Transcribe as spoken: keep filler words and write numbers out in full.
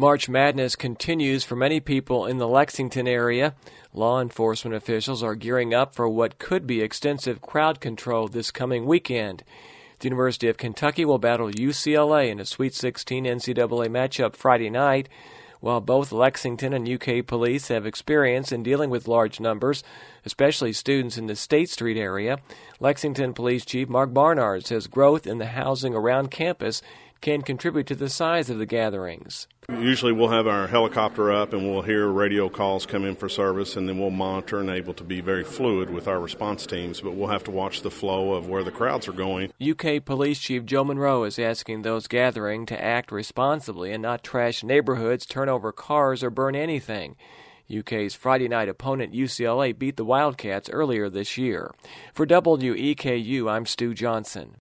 March Madness continues for many people in the Lexington area. Law enforcement officials are gearing up for what could be extensive crowd control this coming weekend. The University of Kentucky will battle U C L A in a Sweet sixteen N C double A matchup Friday night. While both Lexington and U K police have experience in dealing with large numbers, especially students in the State Street area, Lexington Police Chief Mark Barnard says growth in the housing around campus can contribute to the size of the gatherings. Usually we'll have our helicopter up and we'll hear radio calls come in for service, and then we'll monitor and able to be very fluid with our response teams, but we'll have to watch the flow of where the crowds are going. U K Police Chief Joe Monroe is asking those gathering to act responsibly and not trash neighborhoods, turn over cars, or burn anything. U K's Friday night opponent U C L A beat the Wildcats earlier this year. For W E K U, I'm Stu Johnson.